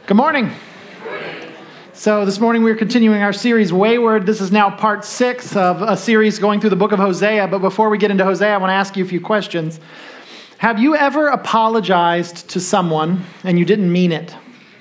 Good morning. So this morning we're continuing our series, Wayward. This is now part 6 of a series going through the book of Hosea. But before we get into Hosea, I want to ask you a few questions. Have you ever apologized to someone and you didn't mean it?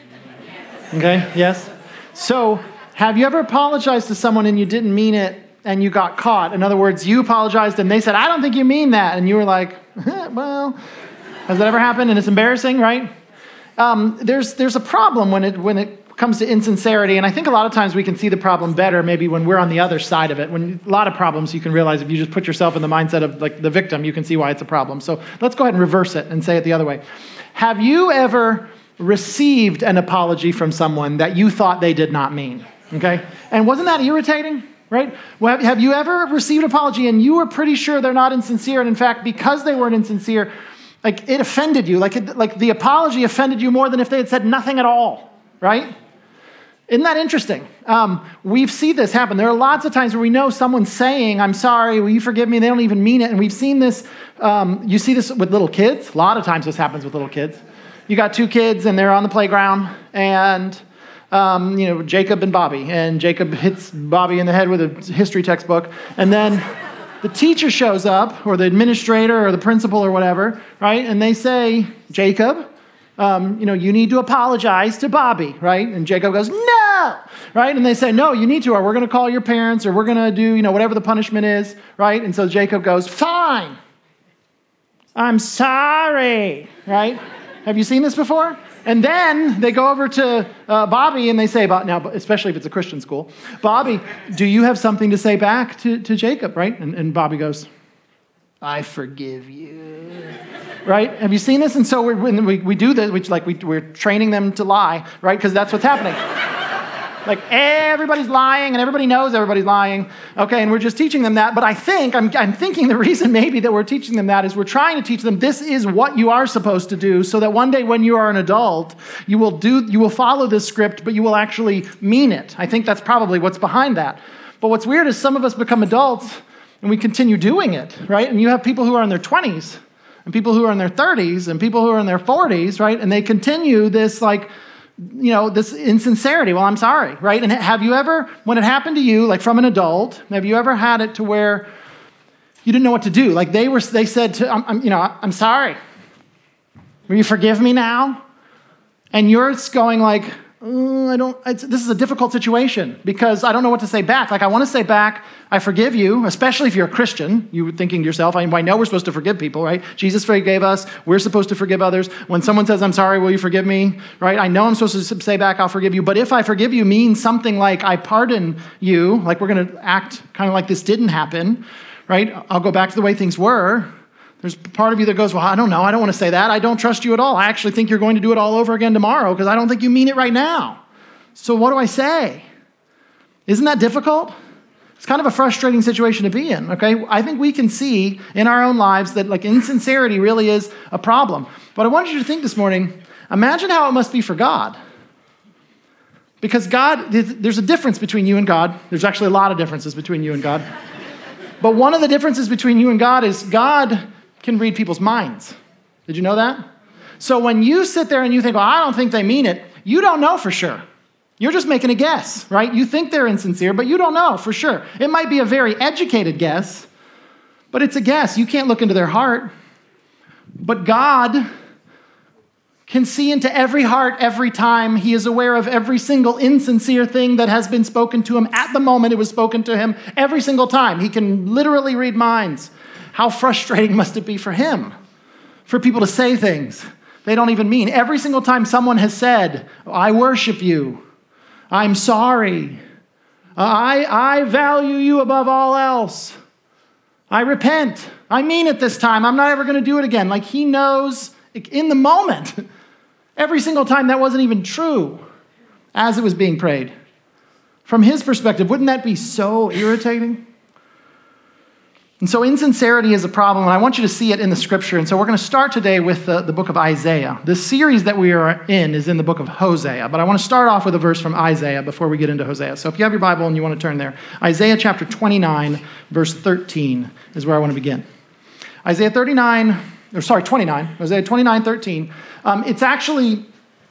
Okay, yes? So have you ever apologized to someone and you didn't mean it and you got caught? In other words, you apologized and they said, I don't think you mean that. And you were like, well, has that ever happened? And it's embarrassing, right? There's a problem when it comes to insincerity, and I think a lot of times we can see the problem better maybe when we're on the other side of it. When a lot of problems you can realize if you just put yourself in the mindset of like the victim, you can see why it's a problem. So let's go ahead and reverse it and say it the other way. Have you ever received an apology from someone that you thought they did not mean? Okay? And wasn't that irritating? Right? Well, have you ever received an apology and you were pretty sure they're not insincere, and in fact, because they weren't insincere, like it offended you, like the apology offended you more than if they had said nothing at all, right? Isn't that interesting? We see this happen. There are lots of times where we know someone's saying, I'm sorry, will you forgive me? They don't even mean it. And we've seen this, you see this with little kids. A lot of times this happens with little kids. You got 2 kids and they're on the playground and, Jacob and Bobby. And Jacob hits Bobby in the head with a history textbook. And then the teacher shows up, or the administrator, or the principal, or whatever, right? And they say, Jacob, you need to apologize to Bobby, right? And Jacob goes, no, right? And they say, no, you need to, or we're going to call your parents, or we're going to do, whatever the punishment is, right? And so Jacob goes, fine, I'm sorry, right? Have you seen this before? And then they go over to Bobby and they say, now, especially if it's a Christian school, Bobby, do you have something to say back to Jacob, right? And Bobby goes, I forgive you, right? Have you seen this? And so when we do this, we're training them to lie, right? Because that's what's happening. Like everybody's lying and everybody knows everybody's lying. Okay, and we're just teaching them that. But I'm thinking the reason maybe that we're teaching them that is we're trying to teach them this is what you are supposed to do so that one day when you are an adult, you will follow this script, but you will actually mean it. I think that's probably what's behind that. But what's weird is some of us become adults and we continue doing it, right? And you have people who are in their 20s and people who are in their 30s and people who are in their 40s, right? And they continue this this insincerity. Well, I'm sorry, right? And have you ever, when it happened to you, like from an adult, have you ever had it to where you didn't know what to do? Like they said to, I'm sorry. Will you forgive me now? And you're going like, this is a difficult situation because I don't know what to say back. Like I want to say back, I forgive you, especially if you're a Christian. You were thinking to yourself, I know we're supposed to forgive people, right? Jesus forgave us. We're supposed to forgive others. When someone says, I'm sorry, will you forgive me? Right? I know I'm supposed to say back, I'll forgive you. But if I forgive you means something like I pardon you, like we're going to act kind of like this didn't happen, right? I'll go back to the way things were. There's part of you that goes, well, I don't know. I don't want to say that. I don't trust you at all. I actually think you're going to do it all over again tomorrow because I don't think you mean it right now. So what do I say? Isn't that difficult? It's kind of a frustrating situation to be in, okay? I think we can see in our own lives that like insincerity really is a problem. But I wanted you to think this morning, imagine how it must be for God. Because God, there's a difference between you and God. There's actually a lot of differences between you and God. But one of the differences between you and God is God can read people's minds. Did you know that? So when you sit there and you think, well, I don't think they mean it, you don't know for sure. You're just making a guess, right? You think they're insincere, but you don't know for sure. It might be a very educated guess, but it's a guess. You can't look into their heart. But God can see into every heart every time. He is aware of every single insincere thing that has been spoken to him at the moment it was spoken to him every single time. He can literally read minds. How frustrating must it be for him, for people to say things they don't even mean? Every single time someone has said, I worship you, I'm sorry, I value you above all else, I repent, I mean it this time, I'm not ever going to do it again. Like he knows in the moment, every single time that wasn't even true as it was being prayed. From his perspective, wouldn't that be so irritating? And so insincerity is a problem, and I want you to see it in the scripture. And so we're going to start today with the book of Isaiah. This series that we are in is in the book of Hosea, but I want to start off with a verse from Isaiah before we get into Hosea. So if you have your Bible and you want to turn there, Isaiah chapter 29, verse 13 is where I want to begin. Isaiah 29, Hosea 29, 13. It's actually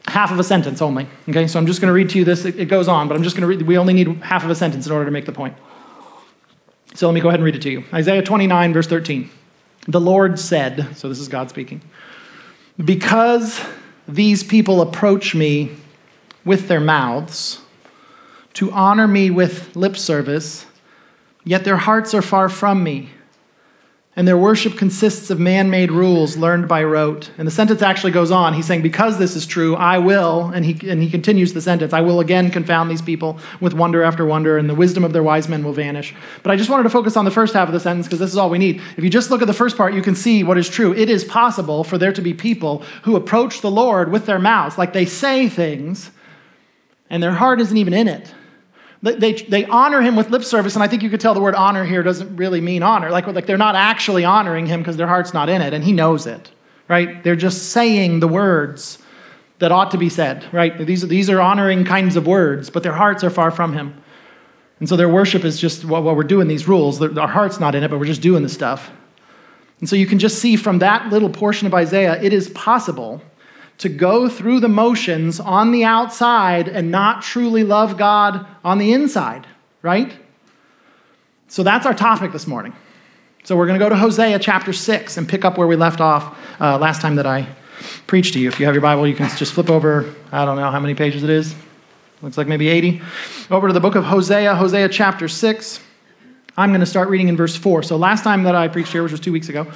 half of a sentence only. Okay, so I'm just going to read to you this. It goes on, but I'm just going to read. We only need half of a sentence in order to make the point. So let me go ahead and read it to you. Isaiah 29, verse 13. The Lord said, so this is God speaking, because these people approach me with their mouths to honor me with lip service, yet their hearts are far from me, and their worship consists of man-made rules learned by rote. And the sentence actually goes on. He's saying, because this is true, I will, and he continues the sentence, I will again confound these people with wonder after wonder, and the wisdom of their wise men will vanish. But I just wanted to focus on the first half of the sentence because this is all we need. If you just look at the first part, you can see what is true. It is possible for there to be people who approach the Lord with their mouths, like they say things, and their heart isn't even in it. They honor him with lip service, and I think you could tell the word honor here doesn't really mean honor. Like they're not actually honoring him because their heart's not in it, and he knows it, right? They're just saying the words that ought to be said, right? These are honoring kinds of words, but their hearts are far from him. And so their worship is just, well, we're doing these rules. Our heart's not in it, but we're just doing the stuff. And so you can just see from that little portion of Isaiah, it is possible to go through the motions on the outside and not truly love God on the inside, right? So that's our topic this morning. So we're going to go to Hosea chapter 6 and pick up where we left off last time that I preached to you. If you have your Bible, you can just flip over, I don't know how many pages it is. Looks like maybe 80. Over to the book of Hosea, Hosea chapter 6. I'm going to start reading in verse 4. So last time that I preached here, which was 2 weeks ago,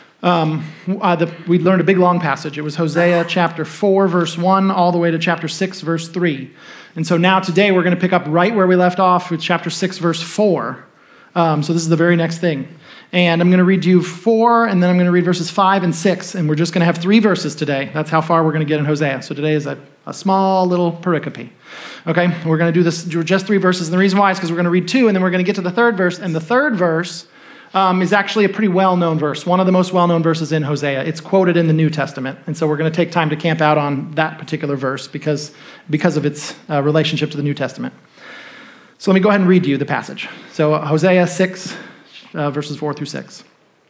we learned a big long passage. It was Hosea chapter 4, verse 1, all the way to chapter 6, verse 3. And so now today we're going to pick up right where we left off with chapter 6, verse 4. So this is the very next thing. And I'm going to read you 4, and then I'm going to read verses 5 and 6. And we're just going to have 3 verses today. That's how far we're going to get in Hosea. So today is a small little pericope. Okay, we're going to do this just 3 verses. And the reason why is because we're going to read 2, and then we're going to get to the 3rd verse. And the 3rd verse is actually a pretty well-known verse, one of the most well-known verses in Hosea. It's quoted in the New Testament, and so we're going to take time to camp out on that particular verse because of its relationship to the New Testament. So let me go ahead and read you the passage. So Hosea 6, verses 4 through 6.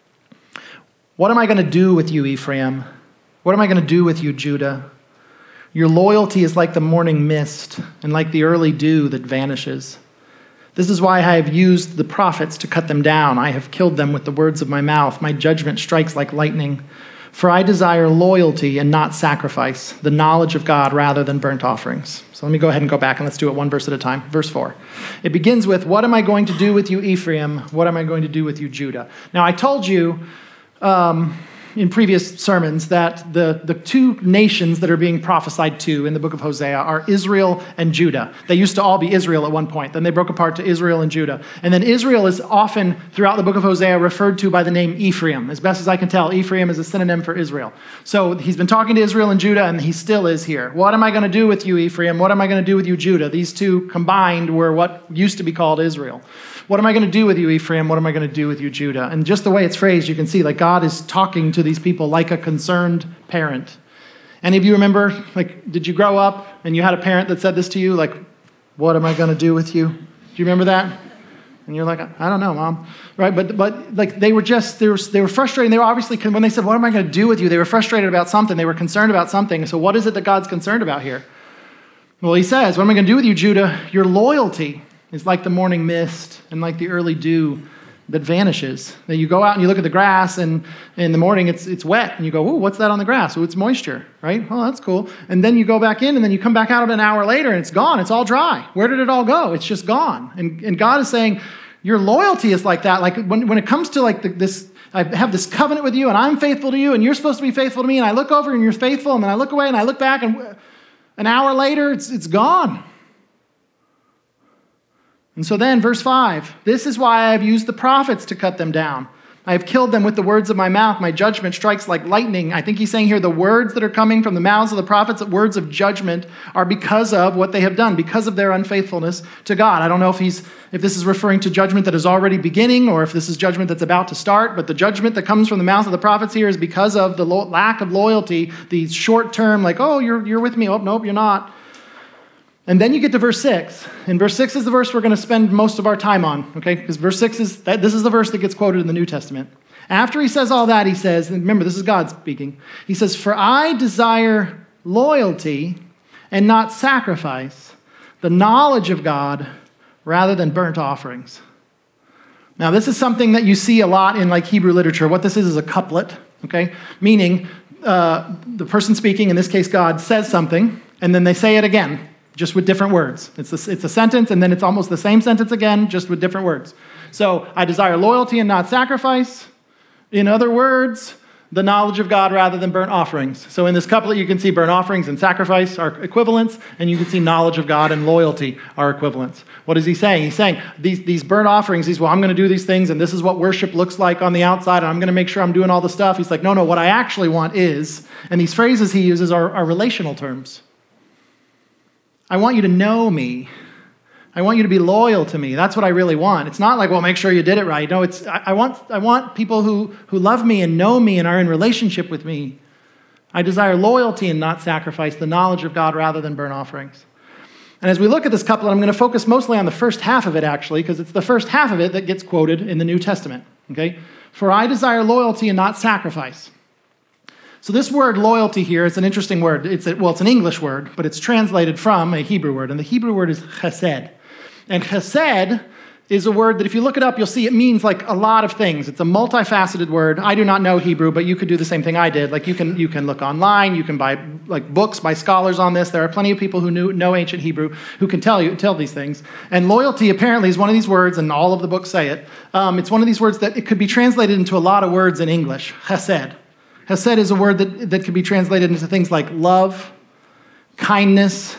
What am I going to do with you, Ephraim? What am I going to do with you, Judah? Your loyalty is like the morning mist and like the early dew that vanishes. This is why I have used the prophets to cut them down. I have killed them with the words of my mouth. My judgment strikes like lightning. For I desire loyalty and not sacrifice, the knowledge of God rather than burnt offerings. So let me go ahead and go back and let's do it one verse at a time. Verse 4. It begins with, what am I going to do with you, Ephraim? What am I going to do with you, Judah? Now I told you in previous sermons that the 2 nations that are being prophesied to in the book of Hosea are Israel and Judah. They used to all be Israel at one point. Then they broke apart to Israel and Judah. And then Israel is often, throughout the book of Hosea, referred to by the name Ephraim. As best as I can tell, Ephraim is a synonym for Israel. So he's been talking to Israel and Judah, and he still is here. What am I going to do with you, Ephraim? What am I going to do with you, Judah? These 2 combined were what used to be called Israel. What am I going to do with you, Ephraim? What am I going to do with you, Judah? And just the way it's phrased, you can see like God is talking to these people like a concerned parent. Any of you remember, like, did you grow up and you had a parent that said this to you? Like, what am I going to do with you? Do you remember that? And you're like, I don't know, Mom. Right? But like they were frustrated. They were obviously, when they said, what am I going to do with you? They were frustrated about something. They were concerned about something. So what is it that God's concerned about here? Well, he says, what am I going to do with you, Judah? Your loyalty is like the morning mist and like the early dew that vanishes. That you go out and you look at the grass, and in the morning it's wet, and you go, "Ooh, what's that on the grass?" Oh, it's moisture, right? Oh, that's cool. And then you go back in, and then you come back out an hour later, and it's gone. It's all dry. Where did it all go? It's just gone. And God is saying, your loyalty is like that. Like when it comes to like this, I have this covenant with you, and I'm faithful to you, and you're supposed to be faithful to me, and I look over, and you're faithful, and then I look away, and I look back, and an hour later, it's gone. And so then, verse 5, this is why I have used the prophets to cut them down. I have killed them with the words of my mouth. My judgment strikes like lightning. I think he's saying here the words that are coming from the mouths of the prophets, the words of judgment, are because of what they have done, because of their unfaithfulness to God. I don't know if this is referring to judgment that is already beginning or if this is judgment that's about to start, but the judgment that comes from the mouth of the prophets here is because of the lack of loyalty, the short-term, like, oh, you're with me. Oh, nope, you're not. And then you get to verse 6. And verse 6 is the verse we're going to spend most of our time on, okay? Because verse 6 this is the verse that gets quoted in the New Testament. After he says all that, he says, and remember, this is God speaking. He says, for I desire loyalty and not sacrifice, the knowledge of God rather than burnt offerings. Now, this is something that you see a lot in like Hebrew literature. What this is a couplet, okay? Meaning the person speaking, in this case God, says something, and then they say it again, just with different words. It's a sentence, and then it's almost the same sentence again, just with different words. So, I desire loyalty and not sacrifice. In other words, the knowledge of God rather than burnt offerings. So in this couplet, you can see burnt offerings and sacrifice are equivalents, and you can see knowledge of God and loyalty are equivalents. What is he saying? He's saying these burnt offerings, I'm going to do these things, and this is what worship looks like on the outside, and I'm going to make sure I'm doing all the stuff. He's like, no, what I actually want is, and these phrases he uses are relational terms. I want you to know me. I want you to be loyal to me. That's what I really want. It's not like, well, make sure you did it right. No, I want people who love me and know me and are in relationship with me. I desire loyalty and not sacrifice, the knowledge of God rather than burnt offerings. And as we look at this couplet, I'm going to focus mostly on the first half of it, actually, because it's the first half of it that gets quoted in the New Testament. Okay? For I desire loyalty and not sacrifice. So this word loyalty here is an interesting word. It's an English word, but it's translated from a Hebrew word, and the Hebrew word is chesed. And chesed is a word that if you look it up, you'll see it means like a lot of things. It's a multifaceted word. I do not know Hebrew, but you could do the same thing I did. Like you can look online, you can buy like books by scholars on this. There are plenty of people who know ancient Hebrew who can tell these things. And loyalty apparently is one of these words, and all of the books say it. It's one of these words that it could be translated into a lot of words in English. Chesed. Chesed is a word that could be translated into things like love, kindness,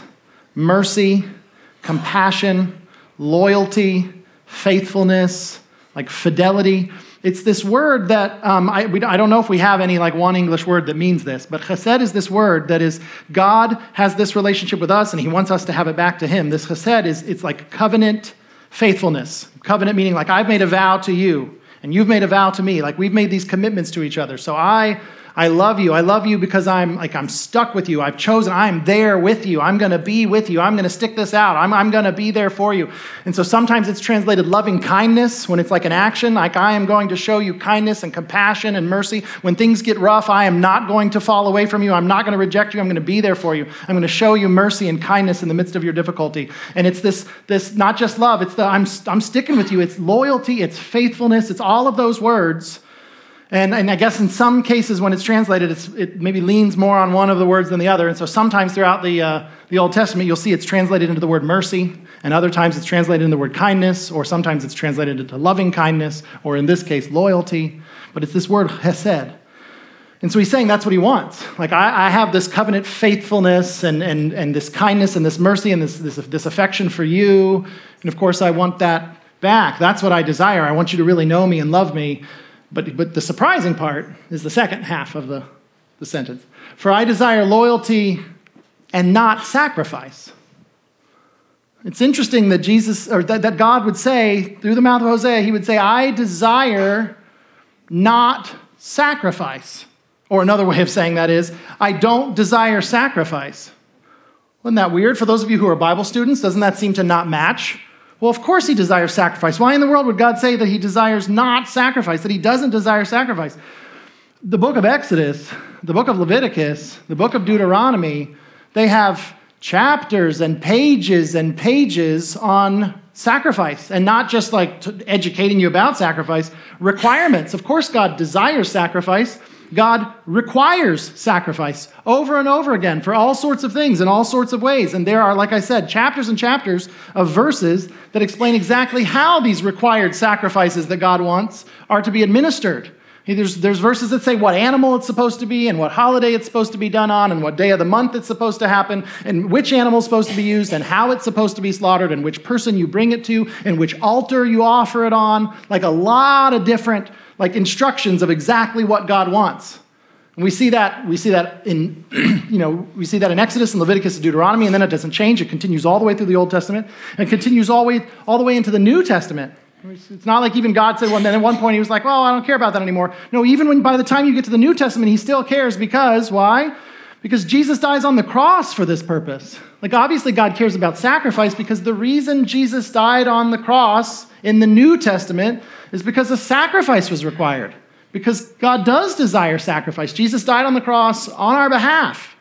mercy, compassion, loyalty, faithfulness, like fidelity. It's this word that, I don't know if we have any like one English word that means this, but chesed is this word that is, God has this relationship with us and he wants us to have it back to him. This chesed it's like covenant faithfulness. Covenant meaning like I've made a vow to you and you've made a vow to me. Like we've made these commitments to each other. So I love you. I love you because I'm stuck with you. I've chosen. I'm there with you. I'm going to be with you. I'm going to stick this out. I'm going to be there for you. And so sometimes it's translated loving kindness when it's like an action, like I am going to show you kindness and compassion and mercy. When things get rough, I am not going to fall away from you. I'm not going to reject you. I'm going to be there for you. I'm going to show you mercy and kindness in the midst of your difficulty. And it's this not just love. It's I'm sticking with you. It's loyalty. It's faithfulness. It's all of those words. And I guess in some cases when it's translated, it maybe leans more on one of the words than the other. And so sometimes throughout the Old Testament, you'll see it's translated into the word mercy, and other times it's translated into the word kindness, or sometimes it's translated into loving kindness, or in this case, loyalty. But it's this word chesed. And so he's saying that's what he wants. Like I have this covenant faithfulness and this kindness and this mercy and this affection for you. And of course, I want that back. That's what I desire. I want you to really know me and love me. But the surprising part is the second half of the sentence. For I desire loyalty and not sacrifice. It's interesting that that God would say, through the mouth of Hosea, he would say, I desire not sacrifice. Or another way of saying that is, I don't desire sacrifice. Wasn't that weird? For those of you who are Bible students, doesn't that seem to not match? Well, of course he desires sacrifice. Why in the world would God say that he desires not sacrifice, that he doesn't desire sacrifice? The book of Exodus, the book of Leviticus, the book of Deuteronomy, they have chapters and pages on sacrifice, and not just like educating you about sacrifice, requirements. Of course, God desires sacrifice. God requires sacrifice over and over again for all sorts of things in all sorts of ways. And there are, like I said, chapters and chapters of verses that explain exactly how these required sacrifices that God wants are to be administered. There's verses that say what animal it's supposed to be and what holiday it's supposed to be done on and what day of the month it's supposed to happen and which animal is supposed to be used and how it's supposed to be slaughtered and which person you bring it to and which altar you offer it on. Like a lot of different instructions of exactly what God wants. And we see that in Exodus and Leviticus and Deuteronomy, and then it doesn't change. It continues all the way through the Old Testament and it continues all the way into the New Testament. It's not like even God said, well, then at one point he was like, well, I don't care about that anymore. No, even by the time you get to the New Testament, he still cares because, why? Because Jesus dies on the cross for this purpose. Like obviously God cares about sacrifice because the reason Jesus died on the cross in the New Testament is because a sacrifice was required. Because God does desire sacrifice. Jesus died on the cross on our behalf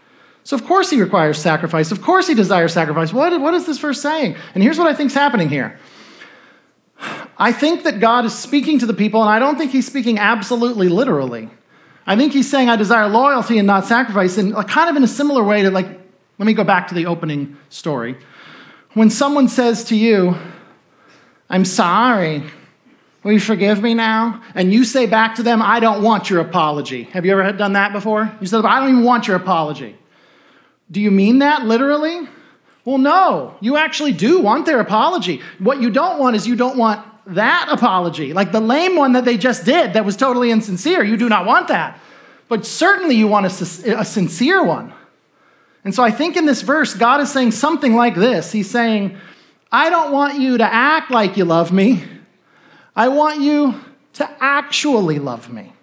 So of course he requires sacrifice. Of course he desires sacrifice. What is this verse saying? And here's what I think is happening here. I think that God is speaking to the people, and I don't think he's speaking absolutely literally. I think he's saying, I desire loyalty and not sacrifice, and kind of in a similar way to, let me go back to the opening story. When someone says to you, I'm sorry, will you forgive me now? And you say back to them, I don't want your apology. Have you ever done that before? You said, I don't even want your apology. Do you mean that literally? Well, no, you actually do want their apology. What you don't want is you don't want that apology, like the lame one that they just did that was totally insincere. You do not want that. But certainly you want a sincere one. And so I think in this verse, God is saying something like this. He's saying, I don't want you to act like you love me. I want you to actually love me.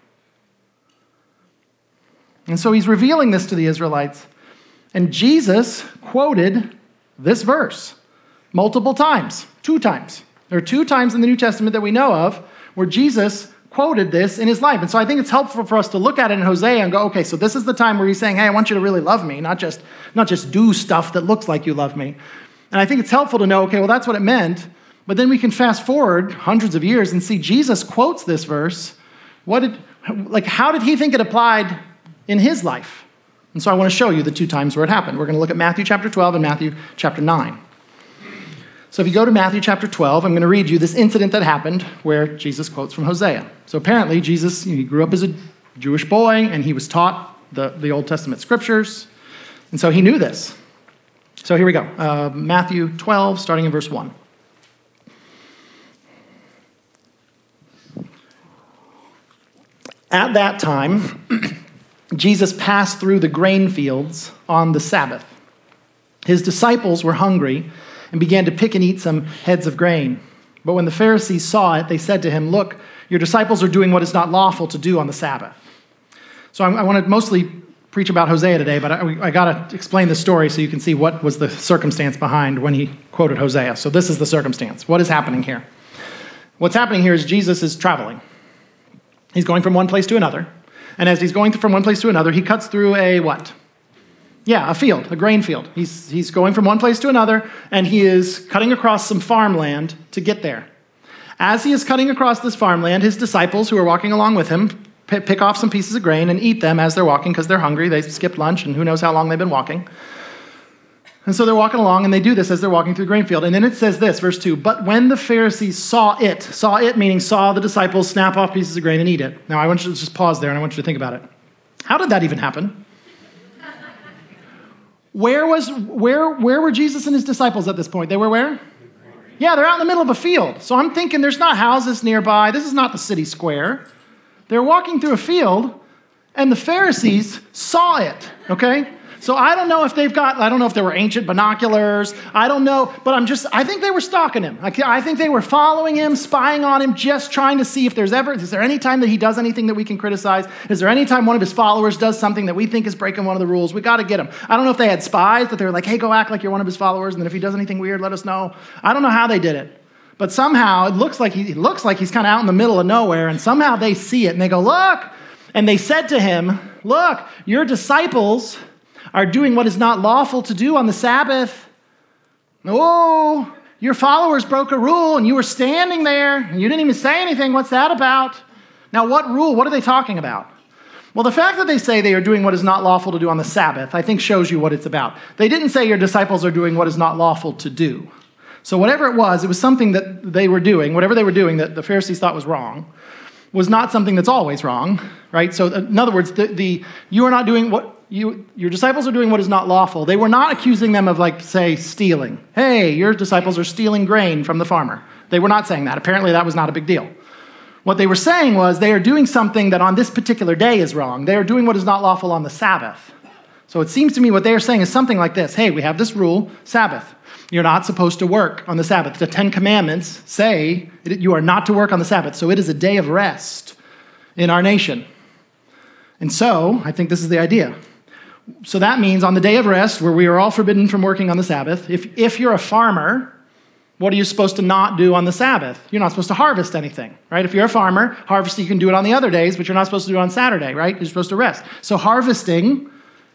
And so he's revealing this to the Israelites. And Jesus quoted this verse multiple times, 2 times. There are 2 times in the New Testament that we know of where Jesus quoted this in his life. And so I think it's helpful for us to look at it in Hosea and go, okay, so this is the time where he's saying, hey, I want you to really love me, not just do stuff that looks like you love me. And I think it's helpful to know, okay, well, that's what it meant. But then we can fast forward hundreds of years and see Jesus quotes this verse. How did he think it applied in his life? And so I want to show you the 2 times where it happened. We're going to look at Matthew chapter 12 and Matthew chapter 9. So if you go to Matthew chapter 12, I'm going to read you this incident that happened where Jesus quotes from Hosea. So apparently Jesus, he grew up as a Jewish boy and he was taught the Old Testament scriptures. And so he knew this. So here we go. Matthew 12, starting in verse 1. At that time, Jesus passed through the grain fields on the Sabbath. His disciples were hungry and began to pick and eat some heads of grain. But when the Pharisees saw it, they said to him, look, your disciples are doing what is not lawful to do on the Sabbath. So I want to mostly preach about Hosea today, but I got to explain the story so you can see what was the circumstance behind when he quoted Hosea. So this is the circumstance. What is happening here? What's happening here is Jesus is traveling. He's going from one place to another. And as he's going from one place to another, he cuts through a what? Yeah, a field, a grain field. He's going from one place to another, and he is cutting across some farmland to get there. As he is cutting across this farmland, his disciples who are walking along with him pick off some pieces of grain and eat them as they're walking because they're hungry. They skipped lunch, and who knows how long they've been walking. And so they're walking along, and they do this as they're walking through the grain field. And then it says this, verse 2, but when the Pharisees saw it meaning saw the disciples snap off pieces of grain and eat it. Now, I want you to just pause there, and I want you to think about it. How did that even happen? Where were Jesus and his disciples at this point? They were where? Yeah, they're out in the middle of a field. So I'm thinking there's not houses nearby. This is not the city square. They're walking through a field, and the Pharisees saw it, okay? So I don't know if there were ancient binoculars. I don't know, but I think they were stalking him. I think they were following him, spying on him, just trying to see if is there any time that he does anything that we can criticize? Is there any time one of his followers does something that we think is breaking one of the rules? We got to get him. I don't know if they had spies that they were like, hey, go act like you're one of his followers, and then if he does anything weird, let us know. I don't know how they did it. But somehow it looks like he's kind of out in the middle of nowhere, and somehow they see it, and they go, look. And they said to him, look, your disciples are doing what is not lawful to do on the Sabbath. Oh, your followers broke a rule and you were standing there and you didn't even say anything. What's that about? Now, what rule? What are they talking about? Well, the fact that they say they are doing what is not lawful to do on the Sabbath, I think shows you what it's about. They didn't say your disciples are doing what is not lawful to do. So whatever it was something that they were doing, whatever they were doing that the Pharisees thought was wrong, was not something that's always wrong, right? So in other words, you are not doing what your disciples are doing what is not lawful. They were not accusing them of, say, stealing. Hey, your disciples are stealing grain from the farmer. They were not saying that. Apparently, that was not a big deal. What they were saying was they are doing something that on this particular day is wrong. They are doing what is not lawful on the Sabbath. So it seems to me what they are saying is something like this. Hey, we have this rule, Sabbath. You're not supposed to work on the Sabbath. The 10 Commandments say you are not to work on the Sabbath. So it is a day of rest in our nation. And so I think this is the idea. So that means on the day of rest, where we are all forbidden from working on the Sabbath, if you're a farmer, what are you supposed to not do on the Sabbath? You're not supposed to harvest anything, right? If you're a farmer, harvesting, you can do it on the other days, but you're not supposed to do it on Saturday, right? You're supposed to rest. So harvesting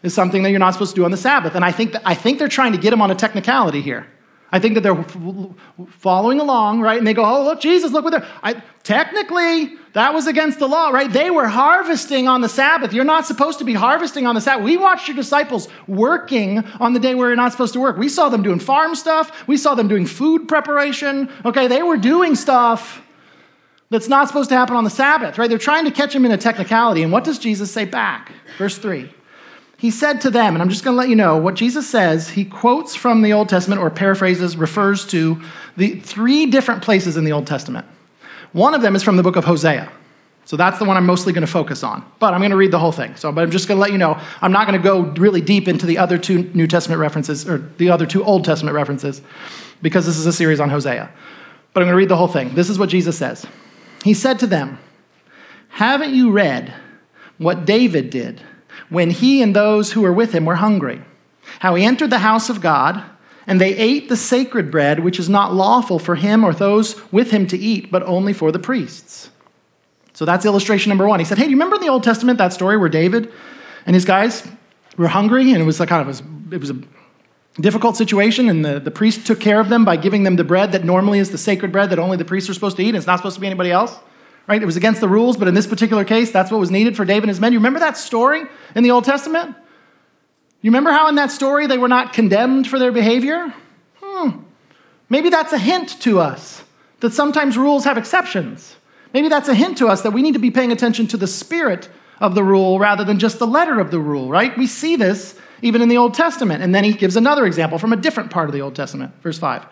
is something that you're not supposed to do on the Sabbath. And I think they're trying to get him on a technicality here. I think that they're following along, right? And they go, oh, look, Jesus, look what they're... Technically, that was against the law, right? They were harvesting on the Sabbath. You're not supposed to be harvesting on the Sabbath. We watched your disciples working on the day where you're not supposed to work. We saw them doing farm stuff. We saw them doing food preparation. Okay, they were doing stuff that's not supposed to happen on the Sabbath, right? They're trying to catch him in a technicality. And what does Jesus say back? Verse 3. He said to them, and I'm just going to let you know what Jesus says. He quotes from the Old Testament or paraphrases, refers to the 3 different places in the Old Testament. One of them is from the book of Hosea. So that's the one I'm mostly going to focus on. But I'm going to read the whole thing. But I'm just going to let you know, I'm not going to go really deep into the other 2 New Testament references, or the other 2 Old Testament references, because this is a series on Hosea. But I'm going to read the whole thing. This is what Jesus says. He said to them, haven't you read what David did when he and those who were with him were hungry? How he entered the house of God, and they ate the sacred bread, which is not lawful for him or those with him to eat, but only for the priests. So that's illustration number 1. He said, hey, do you remember in the Old Testament that story where David and his guys were hungry, and it was a difficult situation, and the priest took care of them by giving them the bread that normally is the sacred bread that only the priests are supposed to eat, and it's not supposed to be anybody else? Right? It was against the rules, but in this particular case, that's what was needed for David and his men. You remember that story in the Old Testament? You remember how in that story they were not condemned for their behavior? Maybe that's a hint to us that sometimes rules have exceptions. Maybe that's a hint to us that we need to be paying attention to the spirit of the rule rather than just the letter of the rule, right? We see this even in the Old Testament. And then he gives another example from a different part of the Old Testament, verse 5.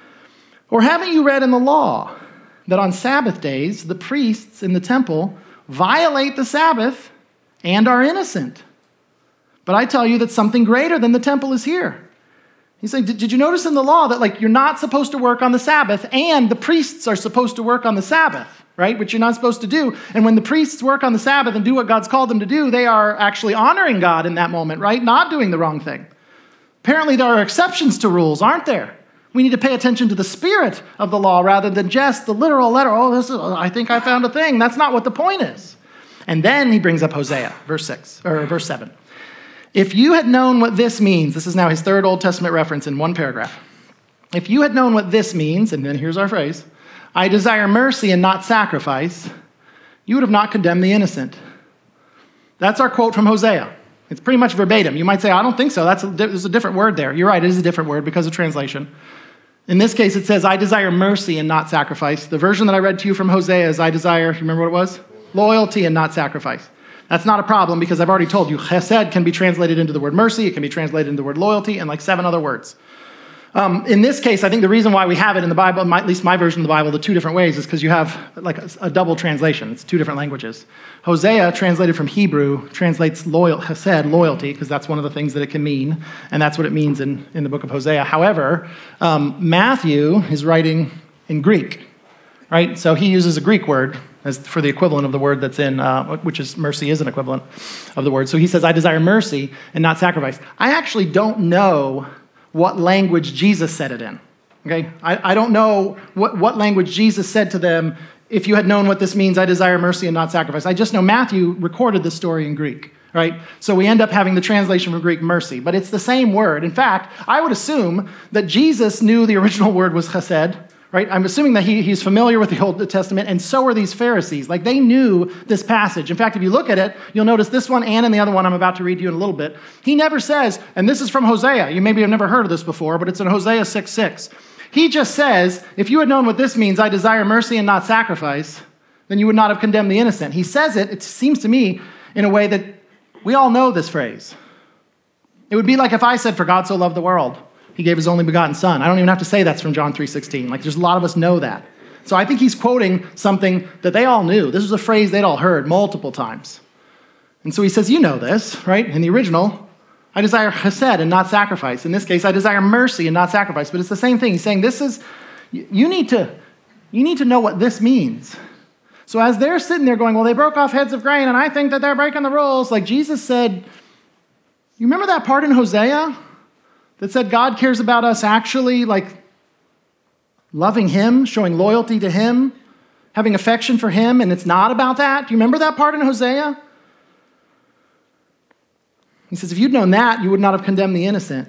Or haven't you read in the law that on Sabbath days, the priests in the temple violate the Sabbath and are innocent? But I tell you that something greater than the temple is here. He's saying, did you notice in the law that you're not supposed to work on the Sabbath and the priests are supposed to work on the Sabbath, right? Which you're not supposed to do. And when the priests work on the Sabbath and do what God's called them to do, they are actually honoring God in that moment, right? Not doing the wrong thing. Apparently there are exceptions to rules, aren't there? We need to pay attention to the spirit of the law rather than just the literal letter. I think I found a thing. That's not what the point is. And then he brings up Hosea, verse 7. If you had known what this means, this is now his 3rd Old Testament reference in one paragraph. If you had known what this means, and then here's our phrase, I desire mercy and not sacrifice, you would have not condemned the innocent. That's our quote from Hosea. It's pretty much verbatim. You might say, I don't think so. There's a different word there. You're right, it is a different word because of translation. In this case, it says, I desire mercy and not sacrifice. The version that I read to you from Hosea is, I desire, you remember what it was? Loyalty and not sacrifice. That's not a problem because I've already told you, chesed can be translated into the word mercy, it can be translated into the word loyalty, and 7 other words. In this case, I think the reason why we have it in the Bible, at least my version of the Bible, the 2 different ways, is because you have a double translation. It's 2 different languages. Hosea, translated from Hebrew, translates chesed, loyalty, because that's one of the things that it can mean, and that's what it means in the book of Hosea. However, Matthew is writing in Greek, right? So he uses a Greek word as for the equivalent of the word that's in, which is mercy is an equivalent of the word. So he says, I desire mercy and not sacrifice. I actually don't know what language Jesus said it in, okay? I don't know what language Jesus said to them, if you had known what this means, I desire mercy and not sacrifice. I just know Matthew recorded this story in Greek, right? So we end up having the translation from Greek, mercy, but it's the same word. In fact, I would assume that Jesus knew the original word was chesed, right? I'm assuming that he's familiar with the Old Testament, and so are these Pharisees. They knew this passage. In fact, if you look at it, you'll notice this one and in the other one I'm about to read to you in a little bit. He never says, and this is from Hosea. You maybe have never heard of this before, but it's in Hosea 6:6. He just says, if you had known what this means, I desire mercy and not sacrifice, then you would not have condemned the innocent. He says it seems to me, in a way that we all know this phrase. It would be like if I said, for God so loved the world, he gave his only begotten son. I don't even have to say that's from John 3:16. There's a lot of us know that. So I think he's quoting something that they all knew. This was a phrase they'd all heard multiple times. And so he says, you know this, right? In the original, I desire chesed and not sacrifice. In this case, I desire mercy and not sacrifice. But it's the same thing. He's saying you need to know what this means. So as they're sitting there going, well, they broke off heads of grain, and I think that they're breaking the rules, Jesus said, you remember that part in Hosea that said God cares about us actually loving him, showing loyalty to him, having affection for him, and it's not about that? Do you remember that part in Hosea? He says, if you'd known that, you would not have condemned the innocent.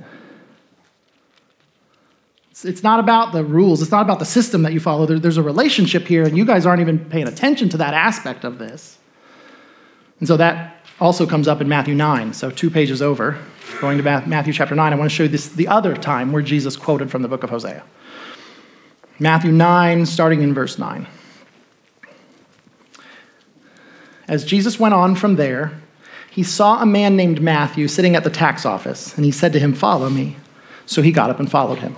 It's not about the rules. It's not about the system that you follow. There's a relationship here, and you guys aren't even paying attention to that aspect of this. And so that also comes up in Matthew 9, so 2 pages over. Going to Matthew chapter 9, I want to show you this the other time where Jesus quoted from the book of Hosea. Matthew 9, starting in verse 9. As Jesus went on from there, he saw a man named Matthew sitting at the tax office, and he said to him, "Follow me." So he got up and followed him.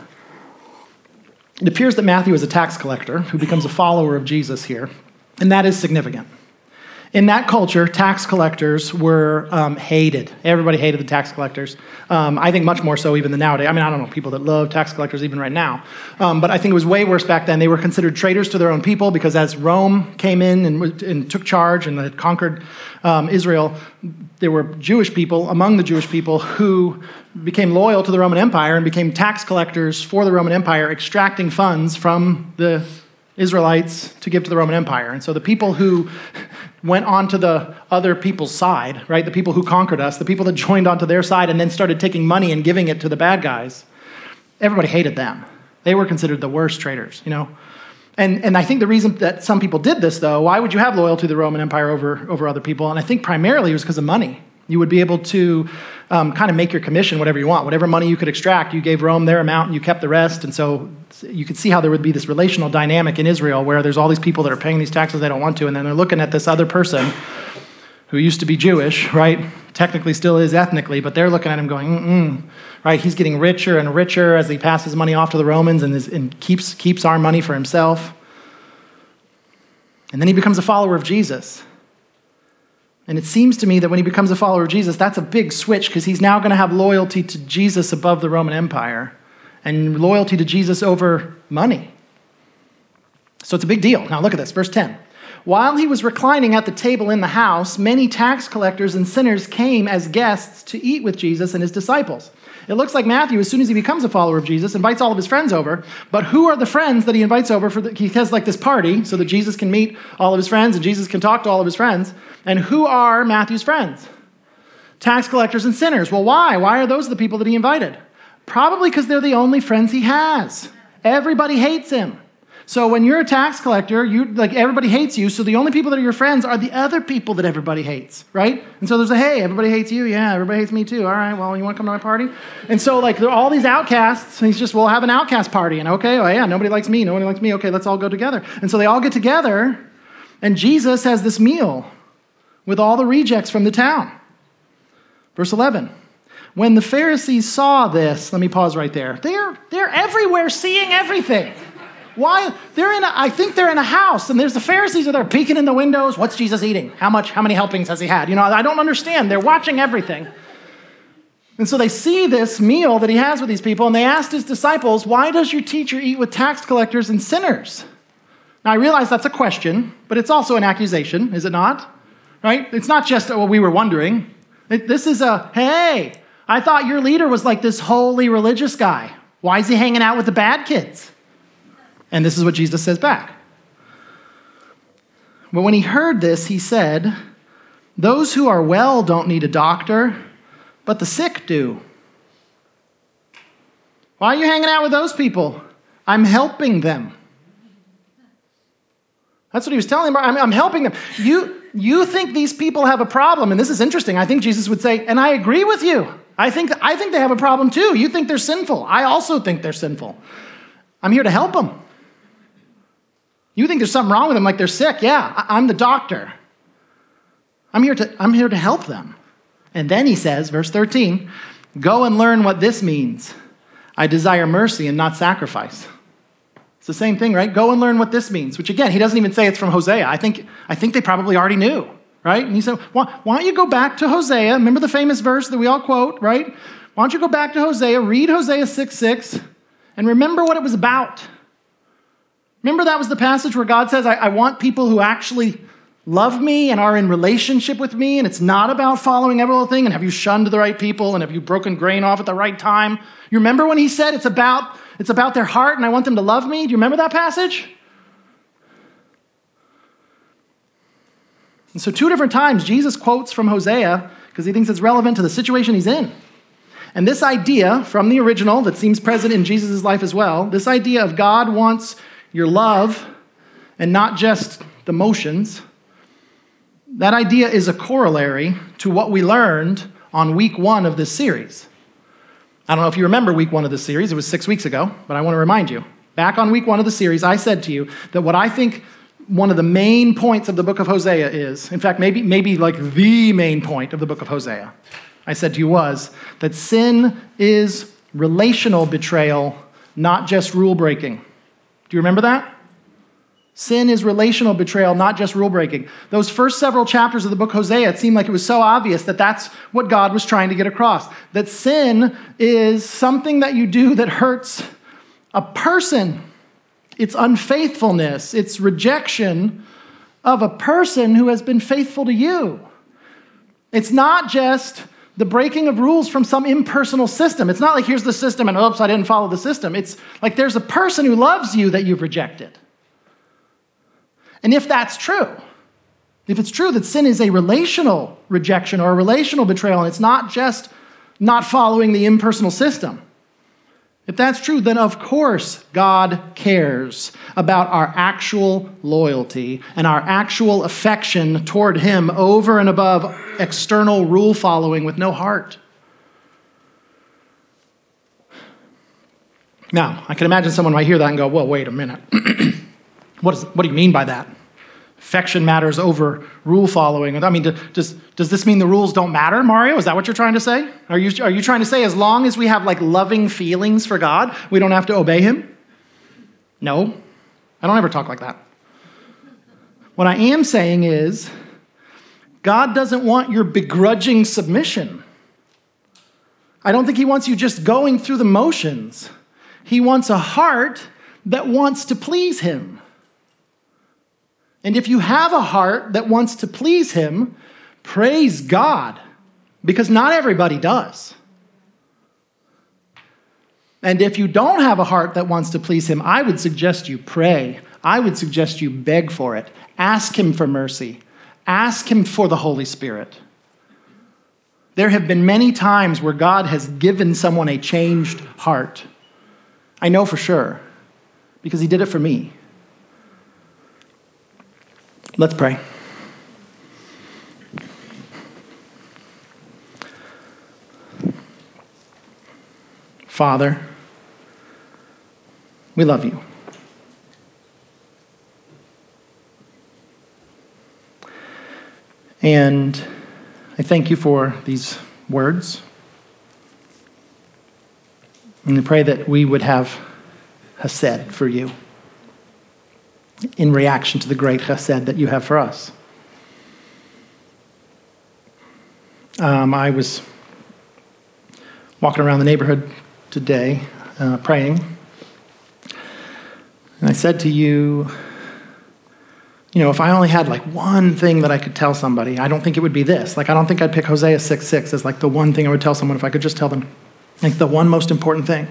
It appears that Matthew is a tax collector who becomes a follower of Jesus here, and that is significant. In that culture, tax collectors were hated. Everybody hated the tax collectors. I think much more so even than nowadays. I mean, I don't know people that love tax collectors even right now. But I think it was way worse back then. They were considered traitors to their own people because as Rome came in and took charge and had conquered Israel, there were Jewish people among the Jewish people who became loyal to the Roman Empire and became tax collectors for the Roman Empire, extracting funds from the Israelites to give to the Roman Empire. And so the people who went onto the other people's side, right? The people who conquered us, the people that joined onto their side and then started taking money and giving it to the bad guys, everybody hated them. They were considered the worst traitors, you know? And I think the reason that some people did this, though, why would you have loyalty to the Roman Empire over other people? And I think primarily it was because of money. You would be able to kind of make your commission whatever you want. Whatever money you could extract, you gave Rome their amount and you kept the rest. And so you could see how there would be this relational dynamic in Israel where there's all these people that are paying these taxes they don't want to, and then they're looking at this other person who used to be Jewish, right? Technically still is ethnically, but they're looking at him going, right? He's getting richer and richer as he passes money off to the Romans and keeps our money for himself. And then he becomes a follower of Jesus. And it seems to me that when he becomes a follower of Jesus, that's a big switch because he's now going to have loyalty to Jesus above the Roman Empire and loyalty to Jesus over money. So it's a big deal. Now look at this, verse 10. While he was reclining at the table in the house, many tax collectors and sinners came as guests to eat with Jesus and his disciples. It looks like Matthew, as soon as he becomes a follower of Jesus, invites all of his friends over. But who are the friends that he invites over? He has like this party so that Jesus can meet all of his friends and Jesus can talk to all of his friends. And who are Matthew's friends? Tax collectors and sinners. Well, why? Why are those the people that he invited? Probably because they're the only friends he has. Everybody hates him. So when you're a tax collector, everybody hates you, so the only people that are your friends are the other people that everybody hates, right? And so there's hey, everybody hates you. Yeah, everybody hates me too. All right, well, you want to come to my party? And so there are all these outcasts, and he's just, we'll have an outcast party. And okay, oh yeah, nobody likes me. Okay, let's all go together. And so they all get together, and Jesus has this meal with all the rejects from the town. Verse 11. When the Pharisees saw this, let me pause right there. They're everywhere seeing everything. Why? I think they're in a house, and there's the Pharisees are there peeking in the windows. What's Jesus eating? How many helpings has he had? I don't understand. They're watching everything. And so they see this meal that he has with these people, and they asked his disciples, why does your teacher eat with tax collectors and sinners? Now, I realize that's a question, but it's also an accusation, is it not? Right? It's not just, we were wondering. This is hey, I thought your leader was like this holy religious guy. Why is he hanging out with the bad kids? And this is what Jesus says back. But when he heard this, he said, those who are well don't need a doctor, but the sick do. Why are you hanging out with those people? I'm helping them. That's what he was telling them. I'm helping them. You think these people have a problem, and this is interesting. I think Jesus would say, and I agree with you. I think they have a problem too. You think they're sinful. I also think they're sinful. I'm here to help them. You think there's something wrong with them, like they're sick. Yeah, I'm the doctor. I'm here to help them. And then he says, verse 13, go and learn what this means. I desire mercy and not sacrifice. It's the same thing, right? Go and learn what this means, which again, he doesn't even say it's from Hosea. I think they probably already knew, right? And he said, why don't you go back to Hosea? Remember the famous verse that we all quote, right? Why don't you go back to Hosea, read Hosea 6:6, and remember what it was about. Remember that was the passage where God says, I want people who actually love me and are in relationship with me, and it's not about following every little thing, and have you shunned the right people, and have you broken grain off at the right time? You remember when he said it's about their heart, and I want them to love me? Do you remember that passage? And so 2 different times, Jesus quotes from Hosea, because he thinks it's relevant to the situation he's in. And this idea from the original that seems present in Jesus' life as well, this idea of God wants your love and not just the motions, that idea is a corollary to what we learned on week 1 of this series. I don't know if you remember week 1 of this series. It was 6 weeks ago, but I want to remind you. Back on week 1 of the series, I said to you that what I think one of the main points of the book of Hosea is, in fact, maybe like the main point of the book of Hosea, I said to you was that sin is relational betrayal, not just rule breaking. Do you remember that? Sin is relational betrayal, not just rule breaking. Those first several chapters of the book of Hosea, it seemed like it was so obvious that that's what God was trying to get across. That sin is something that you do that hurts a person. It's unfaithfulness. It's rejection of a person who has been faithful to you. It's not just the breaking of rules from some impersonal system. It's not like here's the system and oops, I didn't follow the system. It's like there's a person who loves you that you've rejected. And if that's true, if it's true that sin is a relational rejection or a relational betrayal, and it's not just not following the impersonal system, if that's true, then of course God cares about our actual loyalty and our actual affection toward him over and above external rule following with no heart. Now, I can imagine someone might hear that and go, well, wait a minute. What do you mean by that? Affection matters over rule following. I mean, does this mean the rules don't matter, Mario? Is that what you're trying to say? Are you trying to say as long as we have like loving feelings for God, we don't have to obey him? No, I don't ever talk like that. What I am saying is God doesn't want your begrudging submission. I don't think he wants you just going through the motions. He wants a heart that wants to please him. And if you have a heart that wants to please him, praise God, because not everybody does. And if you don't have a heart that wants to please him, I would suggest you pray. I would suggest you beg for it. Ask him for mercy. Ask him for the Holy Spirit. There have been many times where God has given someone a changed heart. I know for sure, because he did it for me. Let's pray. Father, we love you. And I thank you for these words. And I pray that we would have chesed for you in reaction to the great chesed that you have for us. I was walking around the neighborhood today praying, and I said to you, if I only had like one thing that I could tell somebody, I don't think it would be this. Like, I don't think I'd pick Hosea 6:6 as like the one thing I would tell someone if I could just tell them like the one most important thing.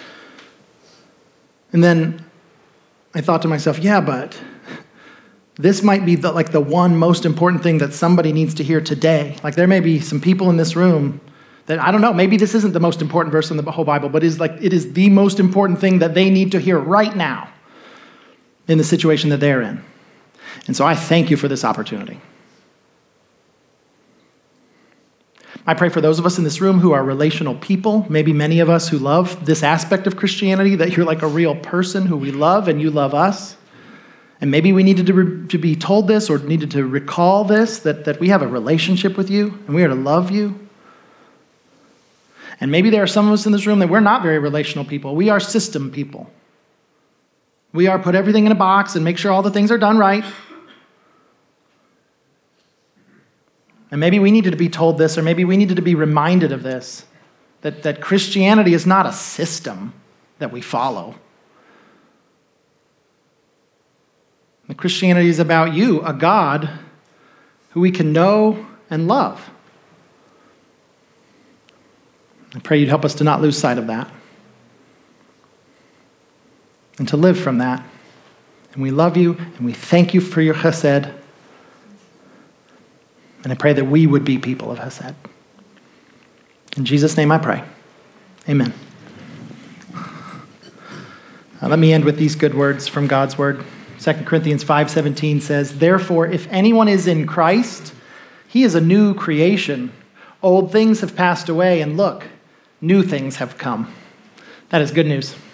And then I thought to myself, yeah, but this might be the one most important thing that somebody needs to hear today. Like, there may be some people in this room that, I don't know, maybe this isn't the most important verse in the whole Bible, but it is the most important thing that they need to hear right now in the situation that they're in. And so I thank you for this opportunity. I pray for those of us in this room who are relational people, maybe many of us who love this aspect of Christianity, that you're like a real person who we love and you love us. And maybe we needed to be told this or needed to recall this, that we have a relationship with you and we are to love you. And maybe there are some of us in this room that we're not very relational people. We are system people. We are put everything in a box and make sure all the things are done right. And maybe we needed to be told this, or maybe we needed to be reminded of this, that Christianity is not a system that we follow. That Christianity is about you, a God who we can know and love. I pray you'd help us to not lose sight of that and to live from that. And we love you and we thank you for your chesed. And I pray that we would be people of Hesed. In Jesus' name I pray. Amen. Let me end with these good words from God's word. 2 Corinthians 5:17 says, "Therefore, if anyone is in Christ, he is a new creation. Old things have passed away, and look, new things have come." That is good news.